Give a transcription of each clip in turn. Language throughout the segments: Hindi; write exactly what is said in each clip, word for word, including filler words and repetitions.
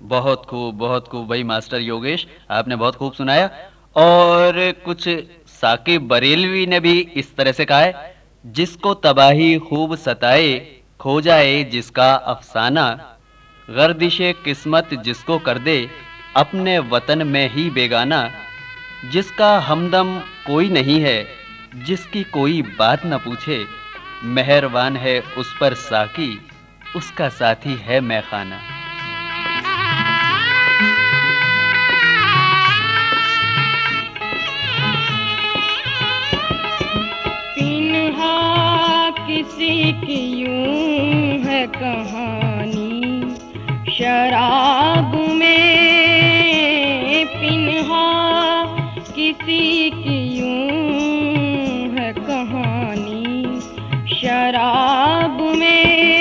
बहुत खूब, बहुत खूब भाई मास्टर योगेश, आपने बहुत खूब सुनाया। और कुछ साकिब बरेलवी ने भी इस तरह से कहा है, जिसको तबाही खूब सताए, खो जाए जिसका अफसाना, गर्दिशे किस्मत जिसको कर दे, अपने वतन में ही बेगाना, जिसका हमदम कोई नहीं है, जिसकी कोई बात न पूछे, मेहरबान है उस पर साकी, उसका साथी है मैखाना। पिन्हा किसी की यूं है कहानी शराब में, पिन्हा किसी की यूं है कहानी शराब में।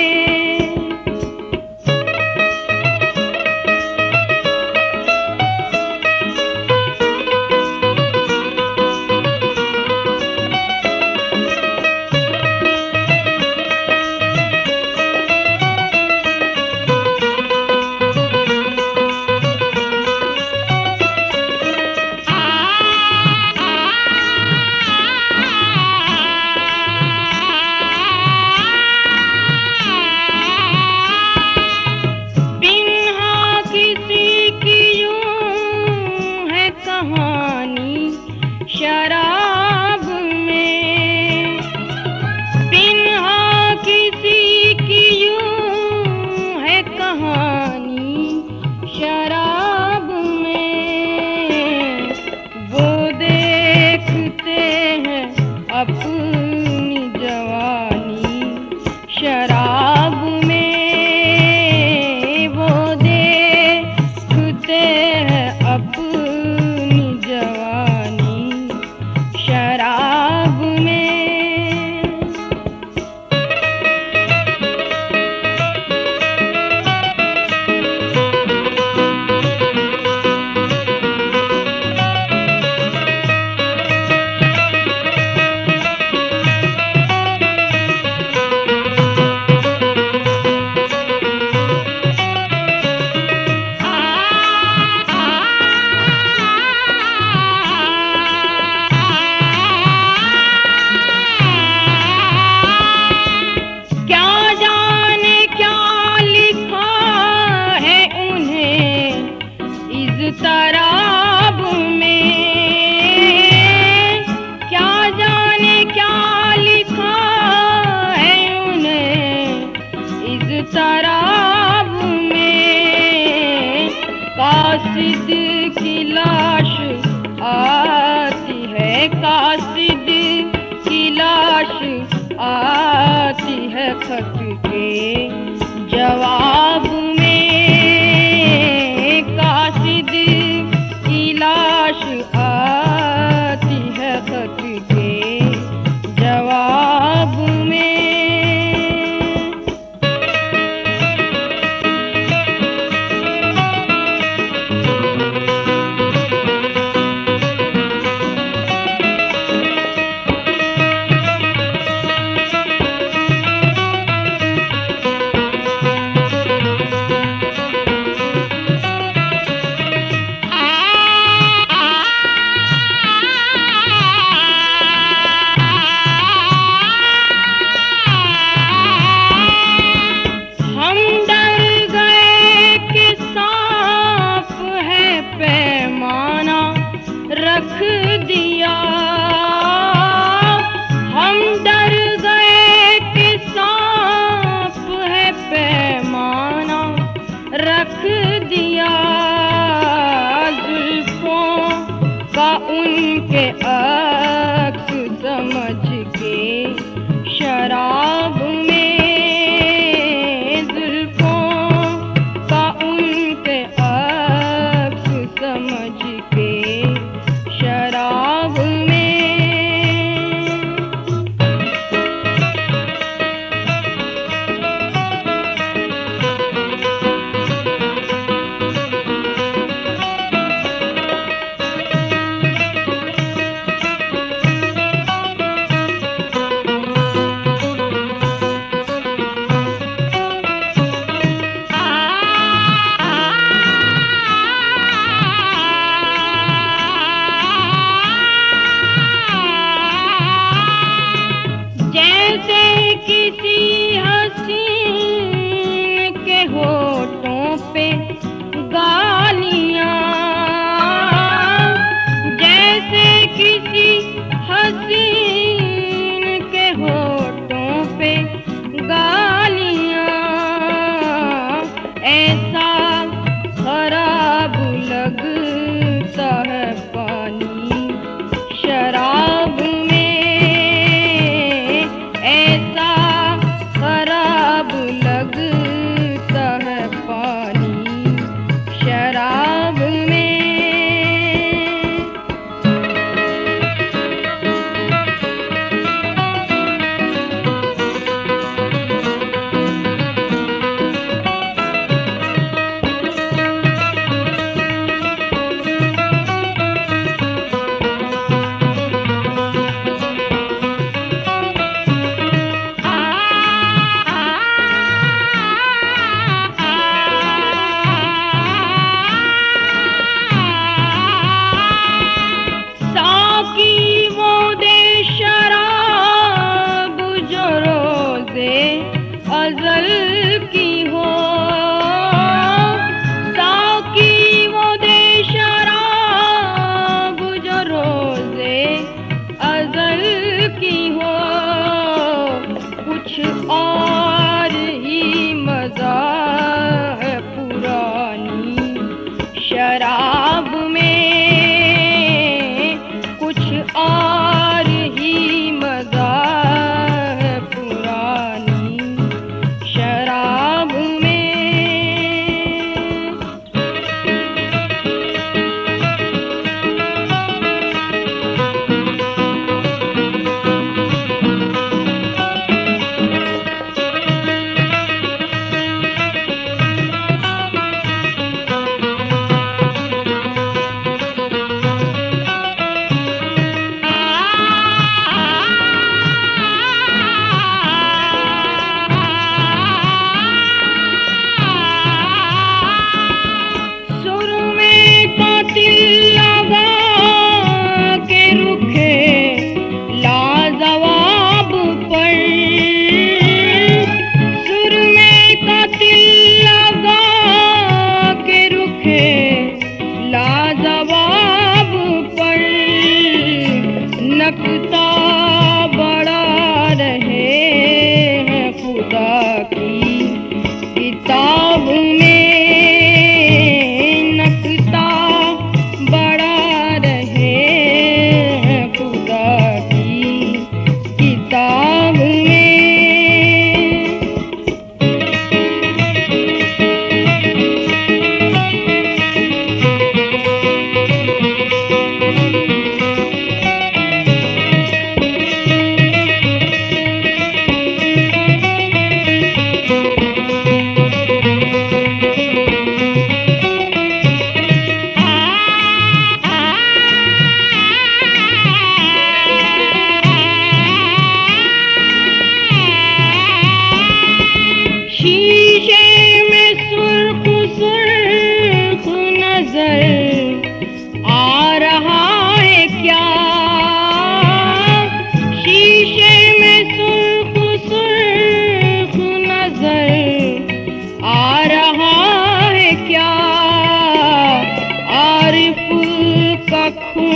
पिन्हा किसी की यूं है कहानी शराब में, पिन्हा किसी की यूं है कहानी शराब में। वो देखते हैं अपनी जवानी शराब में, वो देखते हैं अपनी जवानी शराब में। क्या जाने क्या लिखा है उन्हें इस तराब में, क्या जाने क्या लिखा है उन्हें इस तराब में। कासिद की लाश आती है, कासिद की लाश आती है खत के जवाब में, कासिद की लाश आती है खत के जवाब में। हम डर गए कि सांप है पैमाना रख दिया, हम डर गए कि सांप है पैमाना रख दिया। जुल्फों का उनके अक्स समझ के शराब में, जुल्फों का उनके अक्स समझ के शराब में। शराब में कुछ और ही मजा है पुरानी शराब में। सुर में कातिल लगा के रुखे लाजवाब पर, सुर में कातिल लगा के रुखे लाजवाब पर, नकता बड़ा रहे हैं खुदा की किताब में, नकता बड़ा रहे हैं खुदा की किताब में। शीशे में सुर्ख सुर्ख नजर आ रहा है क्या, शीशे में सुर्ख सुर्ख नजर आ रहा है क्या, आरिफ का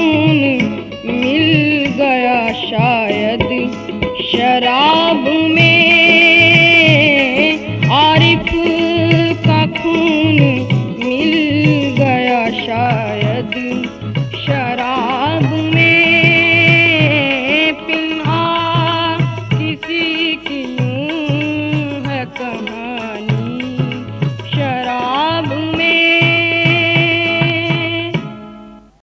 खून मिल गया शायद शराब में।